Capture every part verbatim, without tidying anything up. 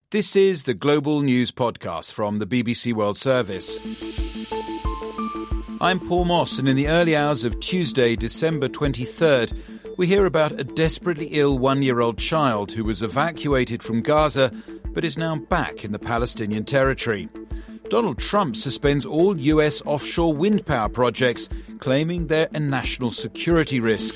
This is the Global News Podcast from the B B C World Service. I'm Paul Moss, and in the early hours of Tuesday, December twenty-third, we hear about a desperately ill one-year-old child who was evacuated from Gaza but is now back in the Palestinian territory. Donald Trump suspends all U S offshore wind power projects, claiming they're a national security risk.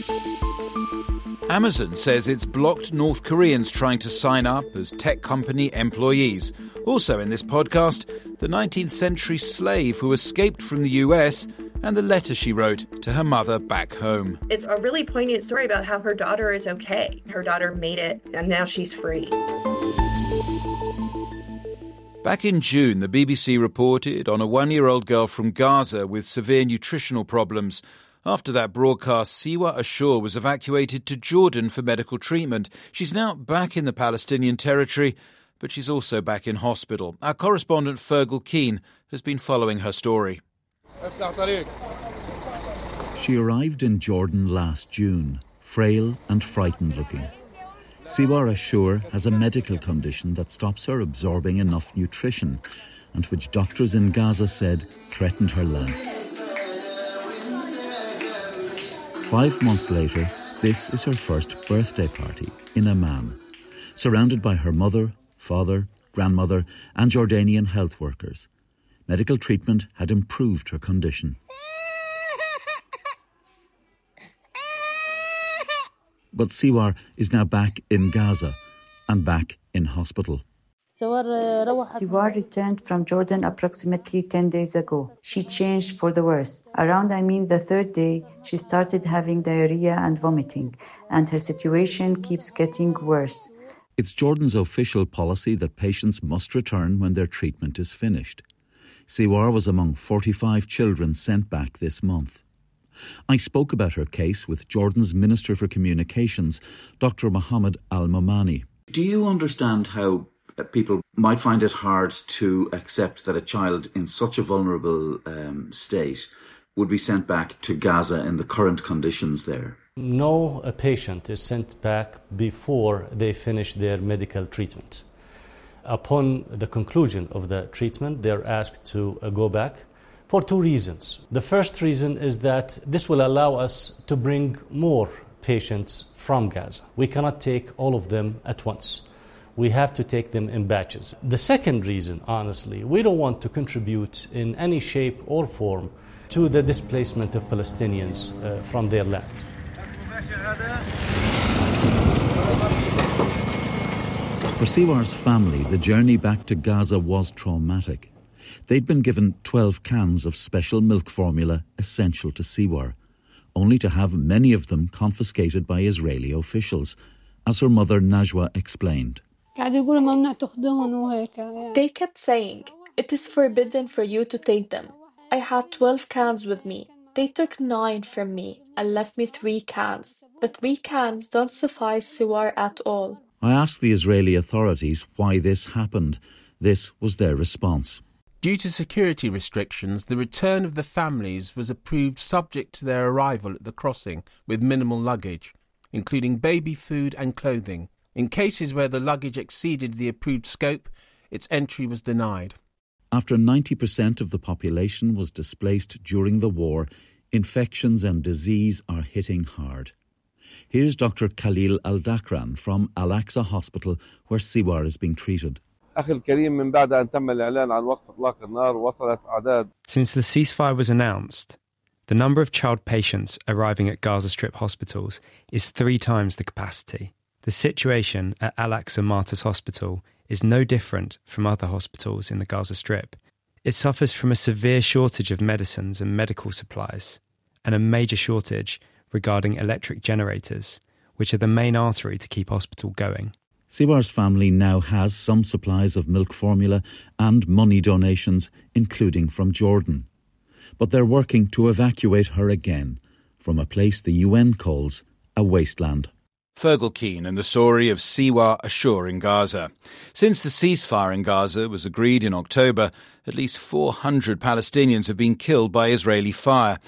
Amazon says it's blocked North Koreans trying to sign up as tech company employees. Also in this podcast, the nineteenth century slave who escaped from the U S and the letter she wrote to her mother back home. It's a really poignant story about how her daughter is okay. Her daughter made it, and now she's free. Back in June, the B B C reported on a one-year-old girl from Gaza with severe nutritional problems. After that broadcast, Siwa Ashur was evacuated to Jordan for medical treatment. She's now back in the Palestinian territory, but she's also back in hospital. Our correspondent Fergal Keane has been following her story. She arrived in Jordan last June, frail and frightened looking. Siwa Ashur has a medical condition that stops her absorbing enough nutrition and which doctors in Gaza said threatened her life. Five months later, this is her first birthday party in Amman, surrounded by her mother, father, grandmother and Jordanian health workers. Medical treatment had improved her condition. But Siwa is now back in Gaza and back in hospital. Siwa returned from Jordan approximately ten days ago. She changed for the worse. Around, I mean, the third day, she started having diarrhea and vomiting, and her situation keeps getting worse. It's Jordan's official policy that patients must return when their treatment is finished. Siwa was among forty-five children sent back this month. I spoke about her case with Jordan's Minister for Communications, Doctor Mohammed Al-Momani. Do you understand how people might find it hard to accept that a child in such a vulnerable um, state would be sent back to Gaza in the current conditions there? No a patient is sent back before they finish their medical treatment. Upon the conclusion of the treatment, they're asked to uh, go back for two reasons. The first reason is that this will allow us to bring more patients from Gaza. We cannot take all of them at once. We have to take them in batches. The second reason, honestly, we don't want to contribute in any shape or form to the displacement of Palestinians uh, from their land. For Siwa's family, the journey back to Gaza was traumatic. They'd been given twelve cans of special milk formula essential to Siwa, only to have many of them confiscated by Israeli officials, as her mother Najwa explained. They kept saying, "It is forbidden for you to take them." I had twelve cans with me. They took nine from me and left me three cans. The three cans don't suffice Siwa at all. I asked the Israeli authorities why this happened. This was their response. Due to security restrictions, the return of the families was approved subject to their arrival at the crossing with minimal luggage, including baby food and clothing. In cases where the luggage exceeded the approved scope, its entry was denied. After ninety percent of the population was displaced during the war, infections and disease are hitting hard. Here's Doctor Khalil Al-Dakran from Al-Aqsa Hospital, where Siwa is being treated. Since the ceasefire was announced, the number of child patients arriving at Gaza Strip hospitals is three times the capacity. The situation at Al-Aqsa Martyrs Hospital is no different from other hospitals in the Gaza Strip. It suffers from a severe shortage of medicines and medical supplies, and a major shortage regarding electric generators, which are the main artery to keep hospital going. Siwa's family now has some supplies of milk formula and money donations, including from Jordan. But they're working to evacuate her again from a place the U N calls a wasteland. Fergal Keane and the story of Siwa Ashur in Gaza. Since the ceasefire in Gaza was agreed in October, at least four hundred Palestinians have been killed by Israeli fire.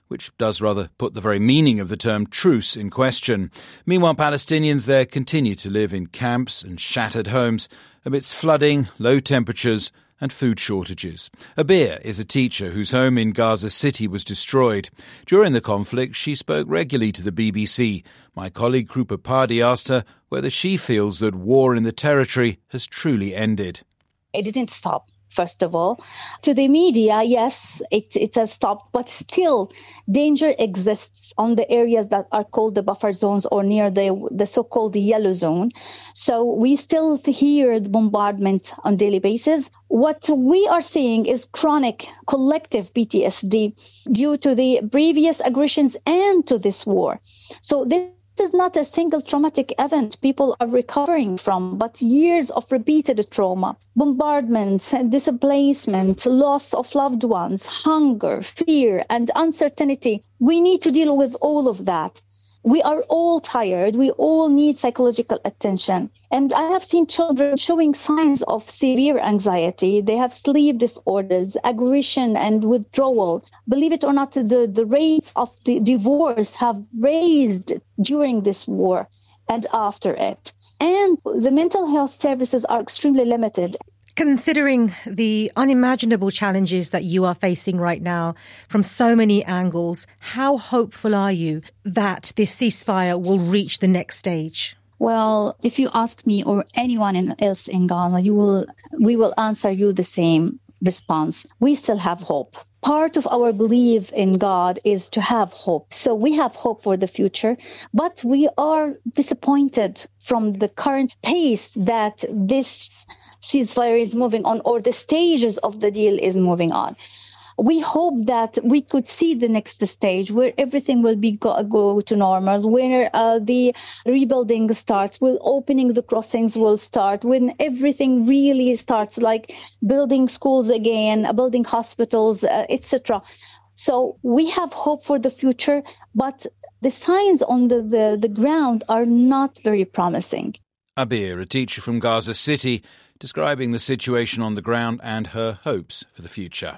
which does rather put the very meaning of the term truce in question. Meanwhile, Palestinians there continue to live in camps and shattered homes amidst flooding, low temperatures and food shortages. Abir is a teacher whose home in Gaza City was destroyed. During the conflict, she spoke regularly to the B B C. My colleague Krupa Padi asked her whether she feels that war in the territory has truly ended. It didn't stop. First of all, to the media, yes, it, it has stopped, but still danger exists on the areas that are called the buffer zones or near the, the so-called yellow zone. So we still hear the bombardment on daily basis. What we are seeing is chronic collective P T S D due to the previous aggressions and to this war. So this This is not a single traumatic event people are recovering from, but years of repeated trauma, bombardments, displacement, loss of loved ones, hunger, fear, and uncertainty. We need to deal with all of that. We are all tired. We all need psychological attention. And I have seen children showing signs of severe anxiety. They have sleep disorders, aggression and withdrawal. Believe it or not, the, the rates of the divorce have raised during this war and after it. And the mental health services are extremely limited. Considering the unimaginable challenges that you are facing right now from so many angles, how hopeful are you that this ceasefire will reach the next stage? Well, if you ask me or anyone else in Gaza, you will, we will answer you the same response. We still have hope. Part of our belief in God is to have hope. So we have hope for the future, but we are disappointed from the current pace that this ceasefire is moving on, or the stages of the deal is moving on. We hope that we could see the next stage where everything will be go, go to normal, where uh, the rebuilding starts, when opening the crossings will start, when everything really starts, like building schools again, building hospitals, uh, et cetera. So we have hope for the future, but the signs on the, the, the ground are not very promising. Abir, a teacher from Gaza City, describing the situation on the ground and her hopes for the future.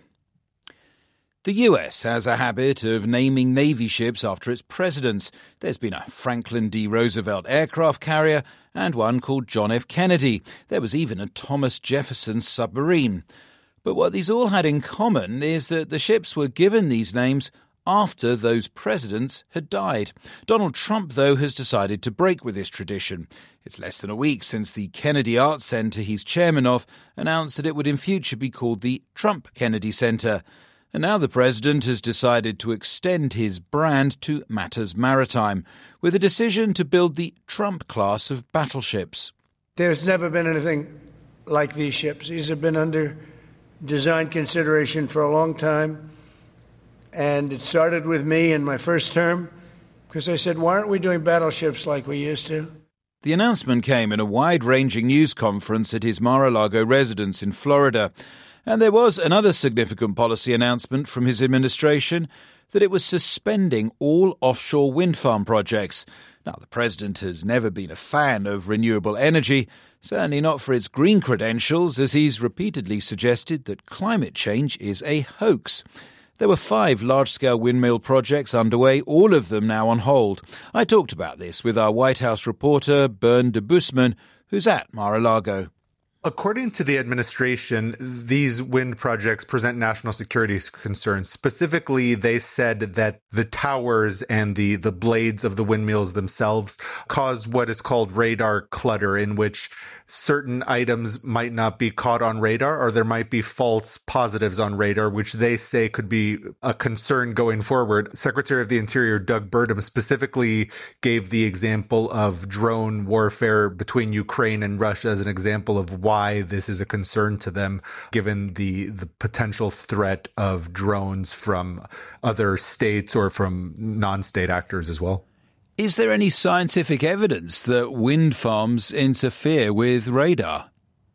The U S has a habit of naming Navy ships after its presidents. There's been a Franklin D. Roosevelt aircraft carrier and one called John F. Kennedy. There was even a Thomas Jefferson submarine. But what these all had in common is that the ships were given these names after those presidents had died. Donald Trump, though, has decided to break with this tradition. It's less than a week since the Kennedy Arts Center he's chairman of announced that it would in future be called the Trump Kennedy Center. And now the president has decided to extend his brand to matters maritime, with a decision to build the Trump class of battleships. There's never been anything like these ships. These have been under design consideration for a long time. And it started with me in my first term, because I said, why aren't we doing battleships like we used to? The announcement came in a wide-ranging news conference at his Mar-a-Lago residence in Florida. And there was another significant policy announcement from his administration that it was suspending all offshore wind farm projects. Now, the president has never been a fan of renewable energy, certainly not for its green credentials, as he's repeatedly suggested that climate change is a hoax. There were five large-scale windmill projects underway, all of them now on hold. I talked about this with our White House reporter, Bern de Busman, who's at Mar-a-Lago. According to the administration, these wind projects present national security concerns. Specifically, they said that the towers and the, the blades of the windmills themselves cause what is called radar clutter, in which certain items might not be caught on radar, or there might be false positives on radar, which they say could be a concern going forward. Secretary of the Interior Doug Burgum specifically gave the example of drone warfare between Ukraine and Russia as an example of why this is a concern to them, given the, the potential threat of drones from other states or from non-state actors as well. Is there any scientific evidence that wind farms interfere with radar?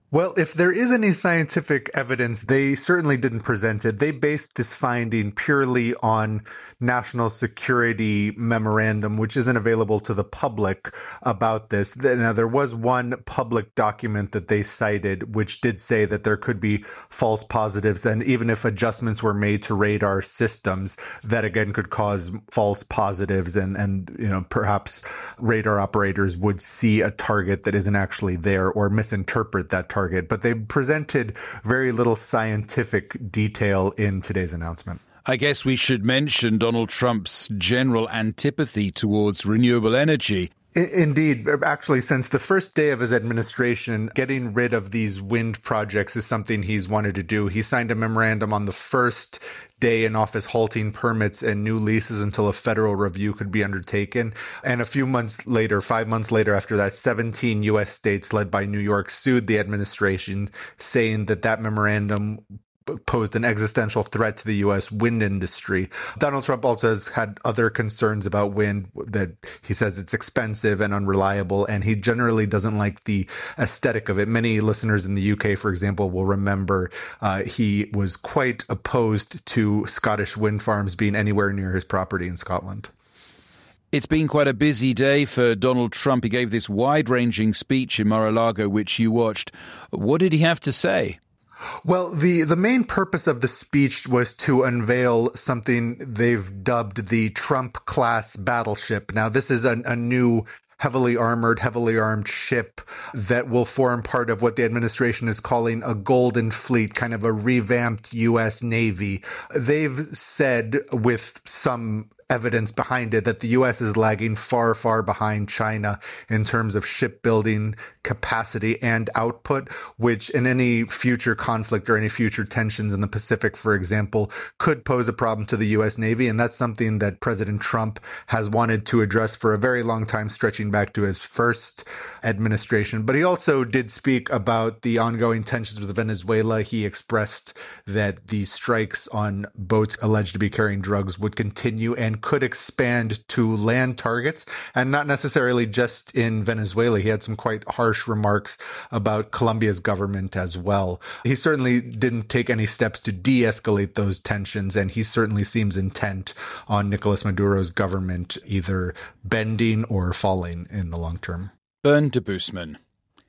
Well, if there is any scientific evidence, they certainly didn't present it. They based this finding purely on national security memorandum, which isn't available to the public about this. Now, there was one public document that they cited, which did say that there could be false positives, and even if adjustments were made to radar systems, that again could cause false positives, and, and you know, perhaps radar operators would see a target that isn't actually there or misinterpret that target. Target, but they presented very little scientific detail in today's announcement. I guess we should mention Donald Trump's general antipathy towards renewable energy. Indeed. Actually, since the first day of his administration, getting rid of these wind projects is something he's wanted to do. He signed a memorandum on the first day in office halting permits and new leases until a federal review could be undertaken. And a few months later, five months later after that, seventeen U S states led by New York sued the administration, saying that that memorandum posed an existential threat to the U S wind industry. Donald Trump also has had other concerns about wind, that he says it's expensive and unreliable, and he generally doesn't like the aesthetic of it. Many listeners in the U K, for example, will remember uh, he was quite opposed to Scottish wind farms being anywhere near his property in Scotland. It's been quite a busy day for Donald Trump. He gave this wide-ranging speech in Mar-a-Lago, which you watched. What did he have to say? Well, the, the main purpose of the speech was to unveil something they've dubbed the Trump-class battleship. Now, this is a, a new heavily armored, heavily armed ship that will form part of what the administration is calling a Golden Fleet, kind of a revamped U S Navy. They've said with some evidence behind it that the U S is lagging far, far behind China in terms of shipbuilding capacity and output, which in any future conflict or any future tensions in the Pacific, for example, could pose a problem to the U S Navy. And that's something that President Trump has wanted to address for a very long time, stretching back to his first administration. But he also did speak about the ongoing tensions with Venezuela. He expressed that the strikes on boats alleged to be carrying drugs would continue and could expand to land targets, and not necessarily just in Venezuela. He had some quite harsh remarks about Colombia's government as well. He certainly didn't take any steps to de-escalate those tensions, and he certainly seems intent on Nicolas Maduro's government either bending or falling in the long term. Bern de Boosman.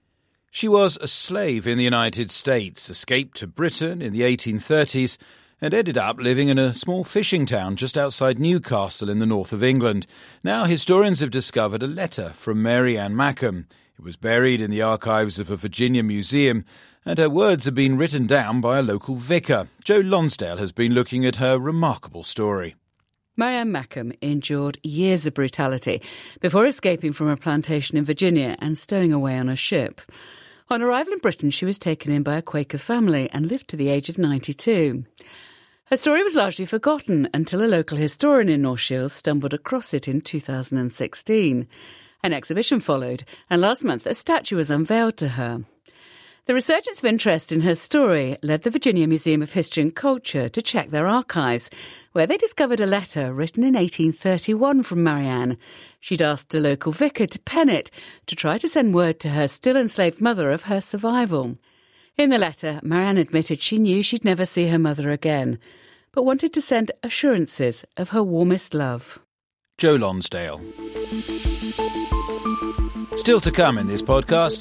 She was a slave in the United States, escaped to Britain in the eighteen thirties, and ended up living in a small fishing town just outside Newcastle in the north of England. Now historians have discovered a letter from Mary Ann Mackem. It was buried in the archives of a Virginia museum, and her words have been written down by a local vicar. Joe Lonsdale has been looking at her remarkable story. Mary Ann Mackem endured years of brutality before escaping from a plantation in Virginia and stowing away on a ship. On arrival in Britain, she was taken in by a Quaker family and lived to the age of ninety-two. Her story was largely forgotten until a local historian in North Shields stumbled across it in two thousand sixteen. An exhibition followed, and last month a statue was unveiled to her. The resurgence of interest in her story led the Virginia Museum of History and Culture to check their archives, where they discovered a letter written in eighteen thirty-one from Mary Ann. She'd asked a local vicar to pen it to try to send word to her still enslaved mother of her survival. In the letter, Mary Ann admitted she knew she'd never see her mother again, but wanted to send assurances of her warmest love. Joe Lonsdale. Still to come in this podcast.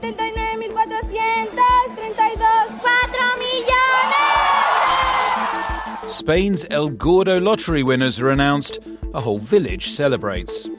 Spain's El Gordo lottery winners are announced. A whole village celebrates.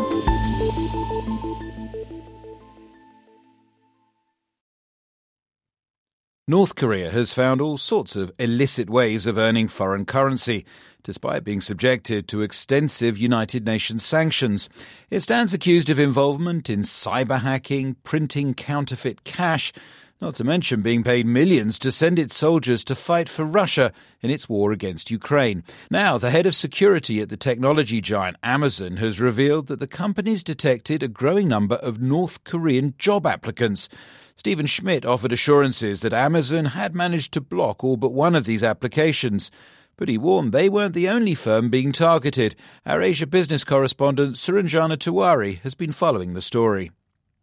North Korea has found all sorts of illicit ways of earning foreign currency, despite being subjected to extensive United Nations sanctions. It stands accused of involvement in cyber hacking, printing counterfeit cash, not to mention being paid millions to send its soldiers to fight for Russia in its war against Ukraine. Now, the head of security at the technology giant Amazon has revealed that the company's detected a growing number of North Korean job applicants. Stephen Schmidt offered assurances that Amazon had managed to block all but one of these applications. But he warned they weren't the only firm being targeted. Our Asia business correspondent Suranjana Tiwari has been following the story.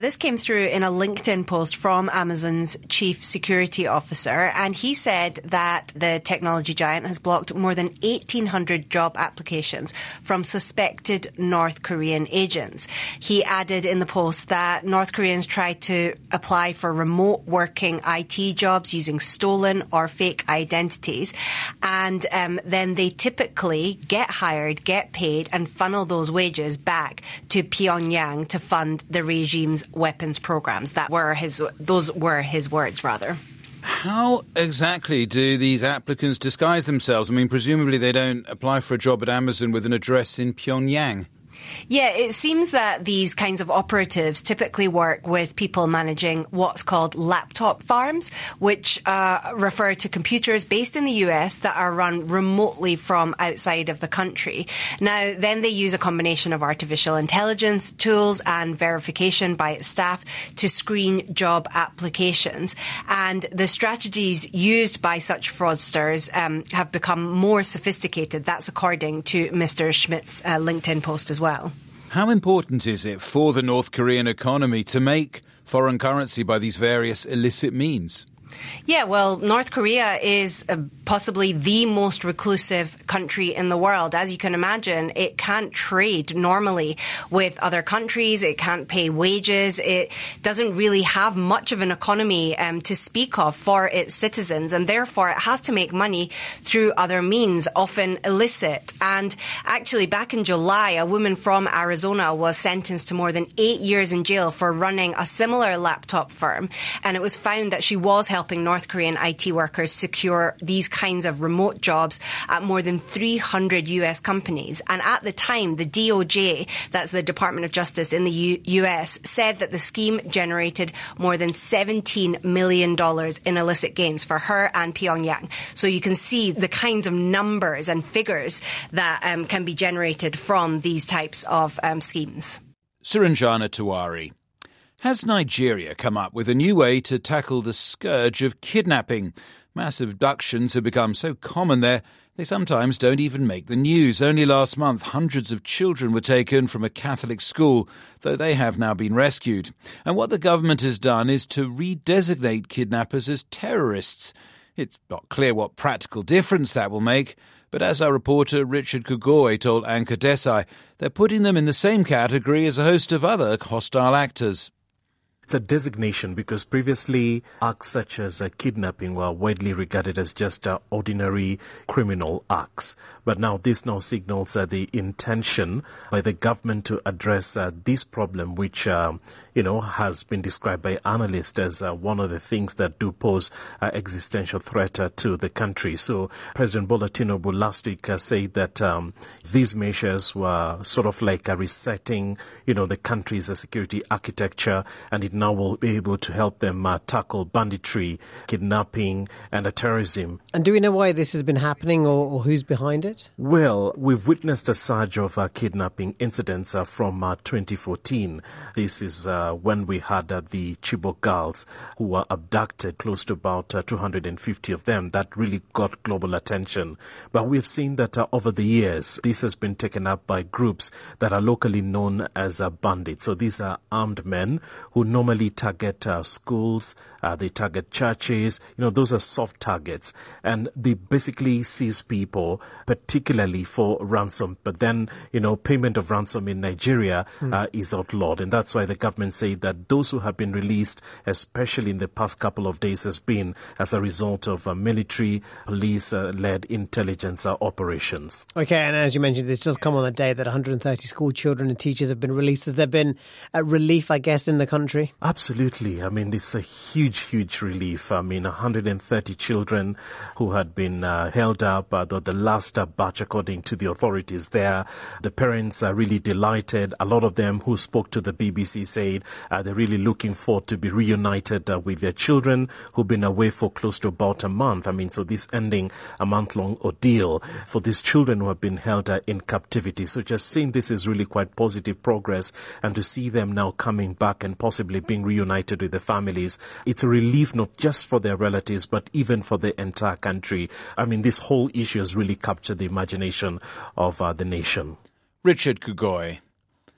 This came through in a LinkedIn post from Amazon's chief security officer, and he said that the technology giant has blocked more than eighteen hundred job applications from suspected North Korean agents. He added in the post that North Koreans tried to apply for remote working I T jobs using stolen or fake identities, and um, then they typically get hired, get paid, and funnel those wages back to Pyongyang to fund the regime's weapons programs. That were his; those were his words, rather. How exactly do these applicants disguise themselves? I mean, presumably they don't apply for a job at Amazon with an address in Pyongyang. Yeah, it seems that these kinds of operatives typically work with people managing what's called laptop farms, which uh, refer to computers based in the U S that are run remotely from outside of the country. Now, then they use a combination of artificial intelligence tools and verification by its staff to screen job applications. And the strategies used by such fraudsters um, have become more sophisticated. That's according to Mister Schmidt's uh, LinkedIn post as well. Well. How important is it for the North Korean economy to make foreign currency by these various illicit means? Yeah, well, North Korea is uh, possibly the most reclusive country in the world. As you can imagine, it can't trade normally with other countries. It can't pay wages. It doesn't really have much of an economy um, to speak of for its citizens, and therefore it has to make money through other means, often illicit. And actually, back in July, a woman from Arizona was sentenced to more than eight years in jail for running a similar laptop firm, and it was found that she was helping North Korean I T workers secure these kinds of remote jobs at more than three hundred U S companies. And at the time, the D O J, that's the Department of Justice in the U- U.S., said that the scheme generated more than seventeen million dollars in illicit gains for her and Pyongyang. So you can see the kinds of numbers and figures that um, can be generated from these types of um, schemes. Suranjana Tiwari. Has Nigeria come up with a new way to tackle the scourge of kidnapping? Mass abductions have become so common there, they sometimes don't even make the news. Only last month, hundreds of children were taken from a Catholic school, though they have now been rescued. And what the government has done is to redesignate kidnappers as terrorists. It's not clear what practical difference that will make, but as our reporter Richard Kugoy told Anka Desai, they're putting them in the same category as a host of other hostile actors. It's a designation because previously acts such as uh, kidnapping were widely regarded as just uh, ordinary criminal acts. But now this now signals uh, the intention by the government to address uh, this problem, which, uh, you know, has been described by analysts as uh, one of the things that do pose uh, existential threat uh, to the country. So President Bola Tinubu last week uh, said that um, these measures were sort of like uh, resetting, you know, the country's uh, security architecture, and it now will be able to help them uh, tackle banditry, kidnapping, and uh, terrorism. And do we know why this has been happening, or, or who's behind it? Well, we've witnessed a surge of uh, kidnapping incidents uh, from uh, twenty fourteen. This is uh, when we had uh, the Chibok girls who were abducted, close to about uh, two hundred fifty of them. That really got global attention. But we've seen that uh, over the years, this has been taken up by groups that are locally known as uh, bandits. So these are armed men who normally Normally target uh, schools, uh, they target churches, you know, those are soft targets. And they basically seize people, particularly for ransom. But then, you know, payment of ransom in Nigeria mm. uh, is outlawed. And that's why the government say that those who have been released, especially in the past couple of days, has been as a result of uh, military, police-led uh, intelligence uh, operations. Okay, and as you mentioned, this does come on the day that one hundred thirty school children and teachers have been released. Has there been a relief, I guess, in the country? Absolutely. I mean, this is a huge, huge relief. I mean, one hundred thirty children who had been uh, held up, uh, the, the last uh, batch, according to the authorities there. The parents are really delighted. A lot of them who spoke to the B B C said uh, they're really looking forward to be reunited uh, with their children who've been away for close to about a month. I mean, so this ending a month-long ordeal for these children who have been held uh, in captivity. So just seeing this is really quite positive progress, and to see them now coming back and possibly being reunited with their families, it's a relief not just for their relatives but even for the entire country. I mean, this whole issue has really captured the imagination of uh, the nation. Richard Kugoy.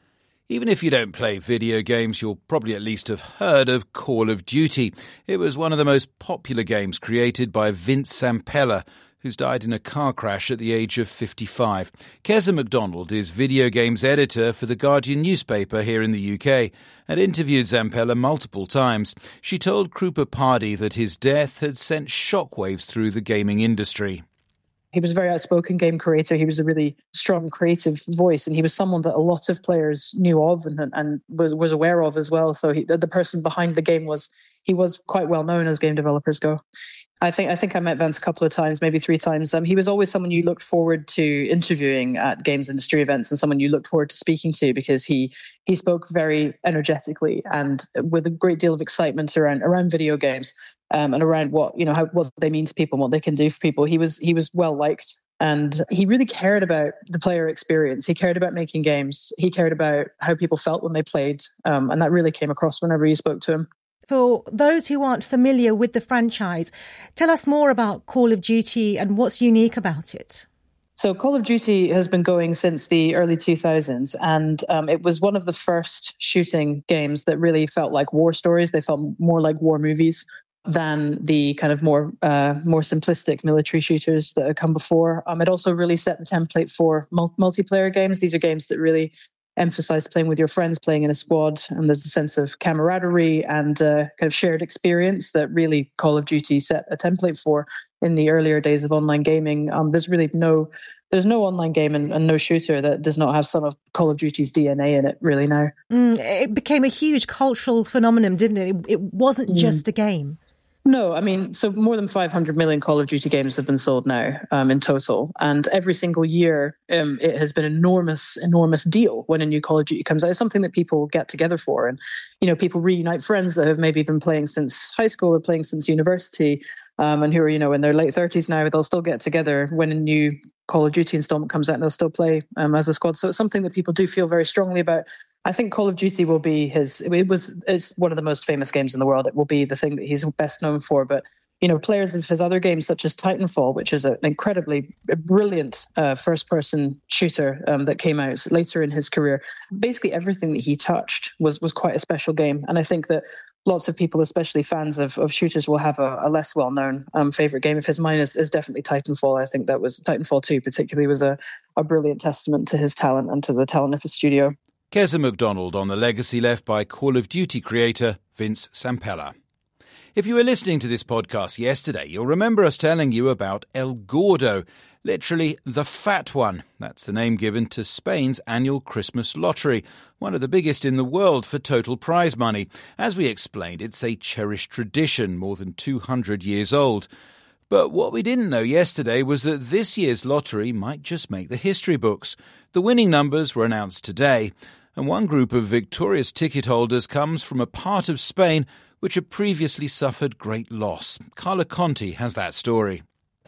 Even if you don't play video games, you'll probably at least have heard of Call of Duty. It was one of the most popular games created by Vince Zampella, who's died in a car crash at the age of fifty-five. Keza MacDonald is video games editor for The Guardian newspaper here in the U K and interviewed Zampella multiple times. She told Krupa Pardee that his death had sent shockwaves through the gaming industry. He was a very outspoken game creator. He was a really strong creative voice, and he was someone that a lot of players knew of and, and was, was aware of as well. So he, the, the person behind the game was, he was quite well known as game developers go. I think I think I met Vance a couple of times, maybe three times. Um, he was always someone you looked forward to interviewing at games industry events, and someone you looked forward to speaking to because he he spoke very energetically and with a great deal of excitement around around video games um, and around what you know how what they mean to people and what they can do for people. He was he was well liked, and he really cared about the player experience. He cared about making games. He cared about how people felt when they played, um, and that really came across whenever you spoke to him. For those who aren't familiar with the franchise, tell us more about Call of Duty and what's unique about it. So Call of Duty has been going since the early two thousands, and um, it was one of the first shooting games that really felt like war stories. They felt more like war movies than the kind of more uh, more simplistic military shooters that had come before. Um, it also really set the template for mul- multiplayer games. These are games that really emphasize playing with your friends, playing in a squad, and there's a sense of camaraderie and uh, kind of shared experience that really Call of Duty set a template for in the earlier days of online gaming. Um, there's really no there's no online game and, and no shooter that does not have some of Call of Duty's D N A in it really now. Mm, it became a huge cultural phenomenon, didn't it? It, it wasn't mm. just a game. No, I mean, so more than five hundred million Call of Duty games have been sold now um, in total. And every single year, um, it has been an enormous, enormous deal when a new Call of Duty comes out. It's something that people get together for. And, you know, people reunite friends that have maybe been playing since high school or playing since university um, and who are, you know, in their late thirties now. They'll still get together when a new Call of Duty installment comes out and they'll still play um, as a squad. So it's something that people do feel very strongly about. I think Call of Duty will be his, it was, it's one of the most famous games in the world. It will be the thing that he's best known for. But, you know, players of his other games, such as Titanfall, which is an incredibly brilliant uh, first-person shooter um, that came out later in his career, basically everything that he touched was was quite a special game. And I think that lots of people, especially fans of, of shooters, will have a, a less well-known um, favourite game of his. Mine is, is definitely Titanfall. I think that was Titanfall two particularly was a, a brilliant testament to his talent and to the talent of his studio. Keza MacDonald on the legacy left by Call of Duty creator Vince Zampella. If you were listening to this podcast yesterday, you'll remember us telling you about El Gordo, literally the fat one. That's the name given to Spain's annual Christmas lottery, one of the biggest in the world for total prize money. As we explained, it's a cherished tradition, more than two hundred years old. But what we didn't know yesterday was that this year's lottery might just make the history books. The winning numbers were announced today, and one group of victorious ticket holders comes from a part of Spain which had previously suffered great loss. Carla Conti has that story.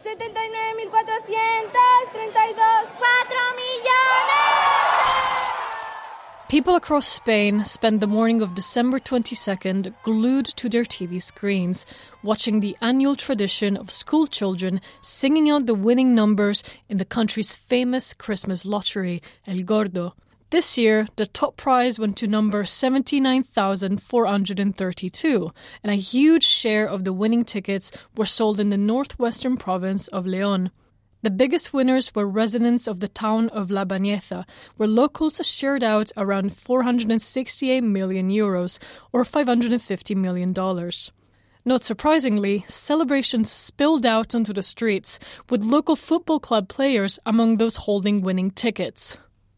People across Spain spend the morning of December twenty-second glued to their T V screens, watching the annual tradition of school children singing out the winning numbers in the country's famous Christmas lottery, El Gordo. This year, the top prize went to number seventy-nine thousand four hundred thirty-two, and a huge share of the winning tickets were sold in the northwestern province of León. The biggest winners were residents of the town of La Bañeza, where locals shared out around four hundred sixty-eight million euros, or five hundred fifty million dollars. Not surprisingly, celebrations spilled out onto the streets, with local football club players among those holding winning tickets.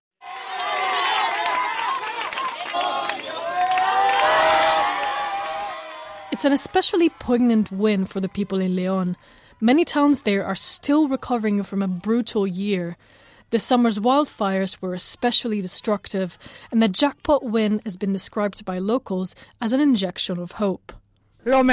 It's an especially poignant win for the people in León. Many towns there are still recovering from a brutal year. This summer's wildfires were especially destructive, and the jackpot win has been described by locals as an injection of hope. The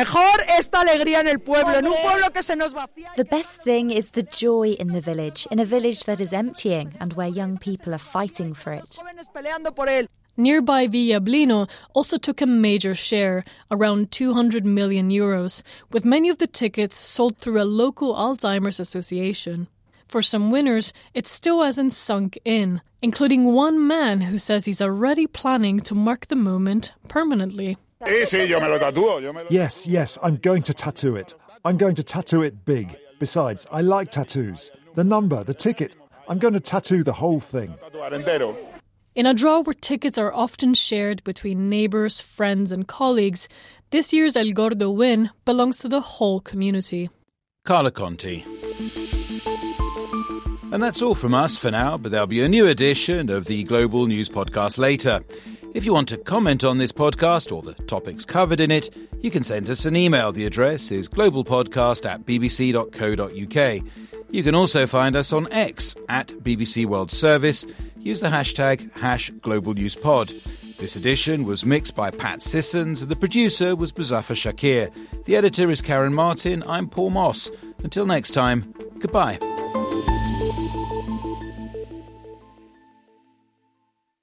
best thing is the joy in the village, in a village that is emptying and where young people are fighting for it. Nearby Villablino also took a major share, around two hundred million euros, with many of the tickets sold through a local Alzheimer's association. For some winners, it still hasn't sunk in. including one man who says he's already planning to mark the moment permanently. Yes, yes, I'm going to tattoo it. I'm going to tattoo it big. Besides, I like tattoos. The number, the ticket. I'm going to tattoo the whole thing. In a draw where tickets are often shared between neighbours, friends and colleagues, this year's El Gordo win belongs to the whole community. Carla Conti. And that's all from us for now, but there'll be a new edition of the Global News Podcast later. If you want to comment on this podcast or the topics covered in it, you can send us an email. The address is globalpodcast at bbc.co.uk. You can also find us on X at B B C World Service. Use the hashtag hash Global News Pod. This edition was mixed by Pat Sissons and the producer was Muzaffar Shakir. The editor is Karen Martin. I'm Paul Moss. Until next time, goodbye.